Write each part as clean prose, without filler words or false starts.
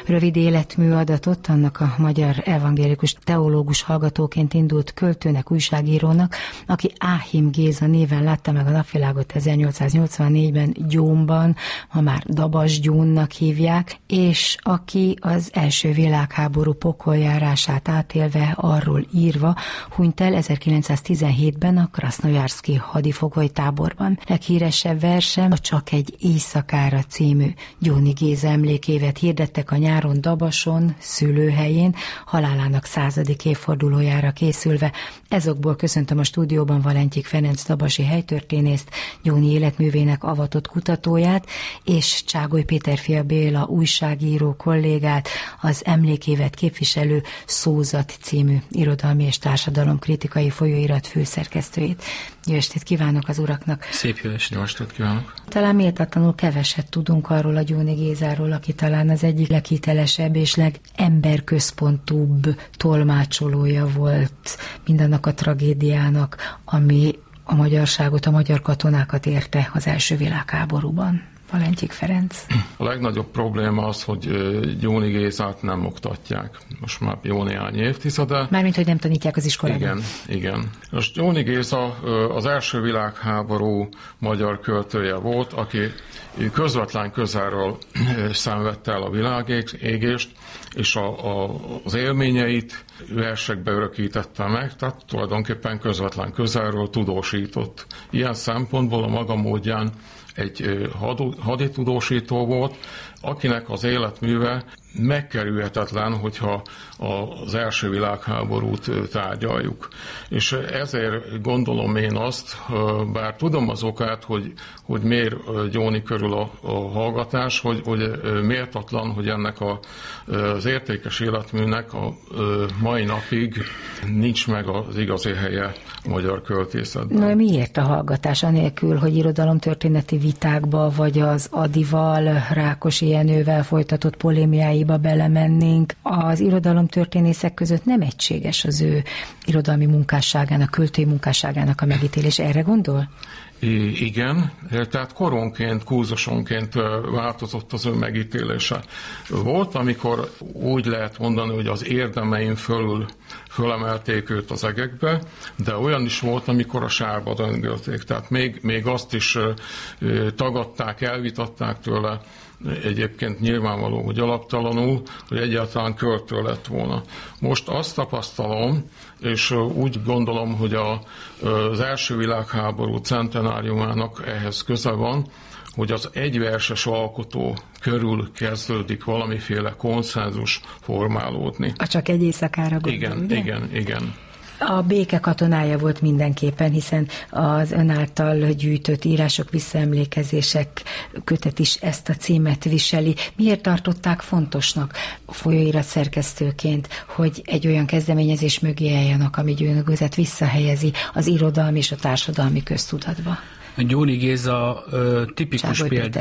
rövid életműadatot annak a magyar evangélikus teológus hallgatóként indult költőnek, újságírónak, aki Áhim Géza néven látta meg a napvilágot 1884-ben Gyónban, ma már Dabasgyónnak hívják, és aki az első világháború pokoljárását átélve, arról írva hunyt el 1917-ben a Krasznojarszki hadifogolytáborban. Leghíresebb verse a Csak egy éjszakára című. Gyóni Géza emlékévet hirdettek a nyáron Dabason, szülőhelyén, halálának 100. évfordulójára készülve. Ezokból köszöntöm a stúdióban Valentyik Ferenc dabasi helytörténészt, Gyóni életművének avatott kutatóját, és Cságoly Péterfia Béla újságíró kollégát, az emlékévet képviselő Szózat című irodalmi és társadalomkritikai folyóirat főszerkesztőjét. Jó estét kívánok az uraknak! Szép jó estét! Jó estét kívánok! Talán méltatlanul keveset tudunk arról a Gyóni Gézáról, aki talán az egyik leghitelesebb és legemberközpontúbb tolmácsolója volt mindannak a tragédiának, ami a magyarságot, a magyar katonákat érte az első világháborúban. Valentyik Ferenc. A legnagyobb probléma az, hogy Gyóni Gézát nem oktatják. Most már jó néhány évtizede. Mármint, hogy nem tanítják az iskolában. Igen. Most Gyóni Géza az első világháború magyar költője volt, aki közvetlen közelről szenvedte el a világégést, és az élményeit versekbe örökítette meg, tehát tulajdonképpen közvetlen közelről tudósított. Ilyen szempontból a maga módján egy haditudósító volt, akinek az életműve megkerülhetetlen, hogyha az első világháborút tárgyaljuk. És ezért gondolom én azt, bár tudom az okát, hogy miért Gyóni körül a hallgatás, hogy méltatlan, hogy ennek az értékes életműnek a mai napig nincs meg az igazi helye a magyar költészetben. Na, miért a hallgatás anélkül, hogy irodalomtörténeti vitákba, vagy az Adival, Rákosi Jenővel folytatott polémiáiba belemennénk? Az irodalomtörténészek között nem egységes az ő irodalmi munkásságának, költői munkásságának a megítélés. Erre gondol? Igen, tehát koronként, kurzusonként változott az ő megítélése. Volt, amikor úgy lehet mondani, hogy az érdemein fölül fölemelték őt az egekbe, de olyan is volt, amikor a sárba döngölték. Tehát még azt is tagadták, elvitatták tőle, egyébként nyilvánvaló, hogy alaptalanul, hogy egyáltalán költő lett volna. Most azt tapasztalom, és úgy gondolom, hogy az első világháború centenáriumának ehhez köze van, hogy az egyverses alkotó körül kezdődik valamiféle konszenzus formálódni. A Csak egy éjszakára gondol, Igen. A béke katonája volt mindenképpen, hiszen az ön által gyűjtött írások, visszaemlékezések kötet is ezt a címet viseli. Miért tartották fontosnak folyóirat szerkesztőként, hogy egy olyan kezdeményezés mögé álljanak, ami Gyóni Gézát visszahelyezi az irodalmi és a társadalmi köztudatba? Gyóni Géza tipikus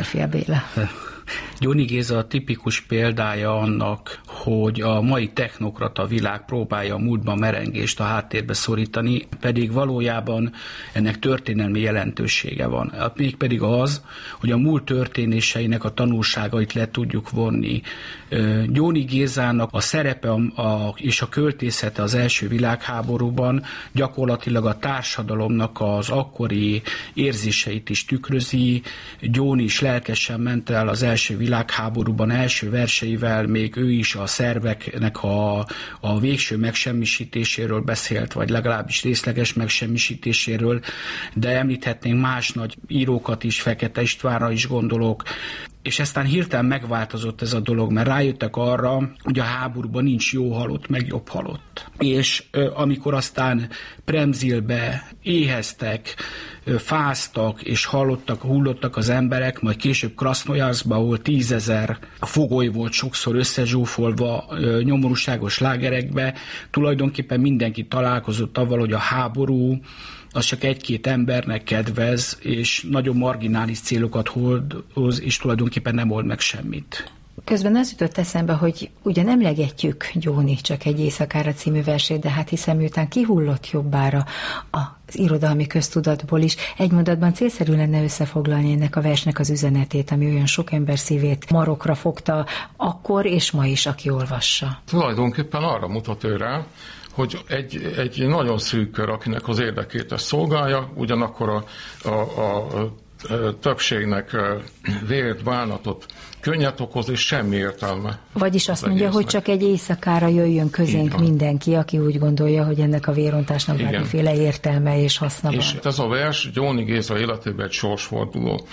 Gyóni Géza a tipikus példája annak, hogy a mai technokrata világ próbálja a múltban merengést a háttérbe szorítani, pedig valójában ennek történelmi jelentősége van. Mégpedig az, hogy a múlt történéseinek a tanulságait le tudjuk vonni. Gyóni Gézának a szerepe és a költészete az első világháborúban gyakorlatilag a társadalomnak az akkori érzéseit is tükrözi. Gyóni is lelkesen ment el az első világháborúban, első verseivel még ő is a szerveknek a végső megsemmisítéséről beszélt, vagy legalábbis részleges megsemmisítéséről, de említhetnénk más nagy írókat is, Fekete Istvánra is gondolok, és aztán hirtelen megváltozott ez a dolog, mert rájöttek arra, hogy a háborúban nincs jó halott, meg jobb halott. És amikor aztán Premzilbe éheztek, fáztak és hullottak az emberek, majd később Krasznojarszkba, ahol 10 000 fogoly volt sokszor összezsúfolva nyomorúságos lágerekbe, tulajdonképpen mindenki találkozott avval, hogy a háború az csak egy-két embernek kedvez, és nagyon marginális célokat hoz, és tulajdonképpen nem old meg semmit. Közben az jutott eszembe, hogy ugyan emlegetjük Gyóni csak egy éjszakára című versét, de hát hiszen miután kihullott jobbára az irodalmi köztudatból is, egy mondatban célszerű lenne összefoglalni ennek a versnek az üzenetét, ami olyan sok ember szívét marokra fogta akkor és ma is, aki olvassa. Tulajdonképpen arra mutat ő rá, hogy egy nagyon szűk kör, akinek az érdekét ezt szolgálja, ugyanakkor a többségnek vért, bánatot, könnyet okoz, és semmi értelme. Vagyis azt mondja, hogy csak egy éjszakára jöjjön közénk mindenki, aki úgy gondolja, hogy ennek a vérontásnak bármiféle értelme és haszna van. És ez a vers Gyóni Géza életében egy sorsforduló.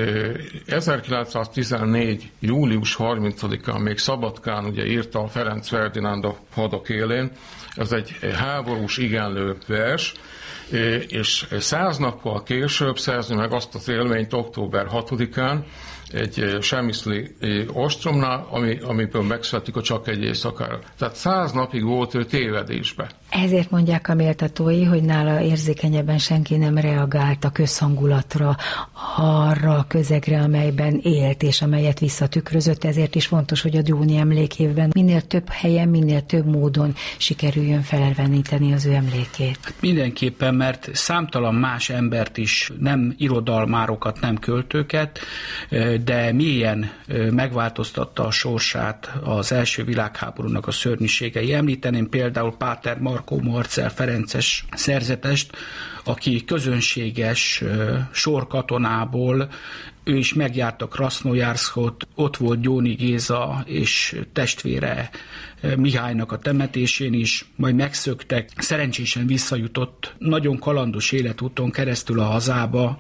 1914. július 30-án még Szabadkán ugye írta Ferenc Ferdinánd a Hadok élén. Ez egy háborús igenlő vers, és 100 nappal később szerzi meg azt az élményt október 6-án egy semiszli ostromnál, amiből megszületik a Csak egy éjszakára. Tehát 100 napig volt ő tévedésbe. Ezért mondják a méltatói, hogy nála érzékenyebben senki nem reagált a közhangulatra, arra a közegre, amelyben élt, és amelyet visszatükrözött. Ezért is fontos, hogy a Gyóni emlékévben minél több helyen, minél több módon sikerüljön felelveníteni az ő emlékét. Mindenképpen, mert számtalan más embert is, nem irodalmárokat, nem költőket, de mélyen megváltoztatta a sorsát az első világháborúnak a szörnyűségei. Említeném például Páter Markó Marcell ferences szerzetest, aki közönséges sorkatonából, ő is megjárta Krasznojarszkot, ott volt Gyóni Géza és testvére Mihálynak a temetésén is, majd megszöktek, szerencsésen visszajutott nagyon kalandos életúton keresztül a hazába,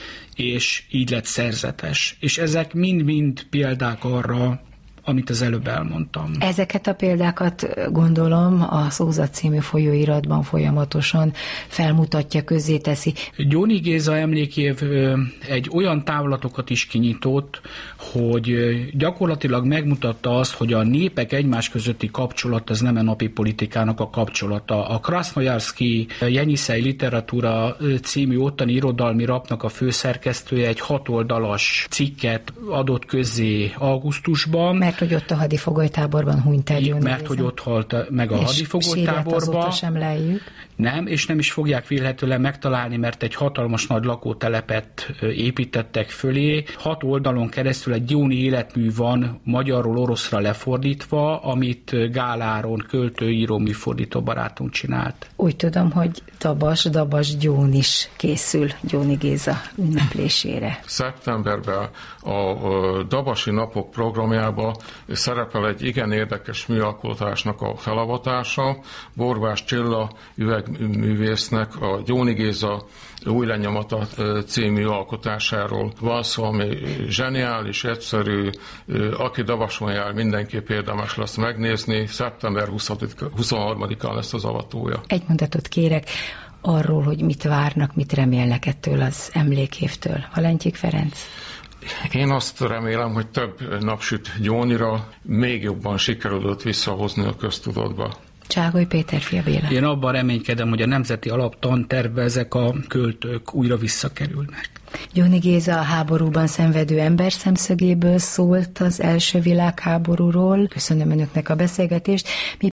és így lett szerzetes. És ezek mind-mind példák arra, amit az előbb elmondtam. Ezeket a példákat gondolom a Szózat című folyóiratban folyamatosan felmutatja, közzéteszi. Gyóni Géza emlékév egy olyan távlatokat is kinyitott, hogy gyakorlatilag megmutatta azt, hogy a népek egymás közötti kapcsolat az nem a napi politikának a kapcsolata. A Krasznojarszki Jeniszej Literatúra című ottani irodalmi lapnak a főszerkesztője egy 6 oldalas cikket adott közzé augusztusban. Mert hogy ott a hadifogolytáborban hunyt el Gyóni Géza. Mert hogy ott halt meg a hadifogolytáborban. Sem leljük. Nem, és nem is fogják vélhetően megtalálni, mert egy hatalmas nagy lakótelepet építettek fölé. 6 oldalon keresztül egy Gyóni életmű van magyarról oroszra lefordítva, amit Gál Áron költő-író műfordító barátunk csinált. Úgy tudom, hogy Dabas Gyón is készül Gyóni Géza ünneplésére. Szeptemberben a Dabasi Napok programjában szerepel egy igen érdekes műalkotásnak a felavatása. Borbás Csilla üvegművésznek a Gyóni Géza új lenyomata című alkotásáról van szó, ami zseniális, egyszerű, aki Davason jár, mindenképp érdemes lesz megnézni. Szeptember 23-án lesz az avatója. Egy mondatot kérek arról, hogy mit várnak, mit remélnek ettől az emlékévtől. Valentyik Ferenc? Én azt remélem, hogy több napsüt Gyónira, még jobban sikerült visszahozni a köztudatba. Cságoly Péter, Fia Béla. Én abban reménykedem, hogy a Nemzeti Alaptantervbe ezek a költők újra visszakerülnek. Gyóni Géza a háborúban szenvedő ember szemszögéből szólt az első világháborúról. Köszönöm önöknek a beszélgetést. Mi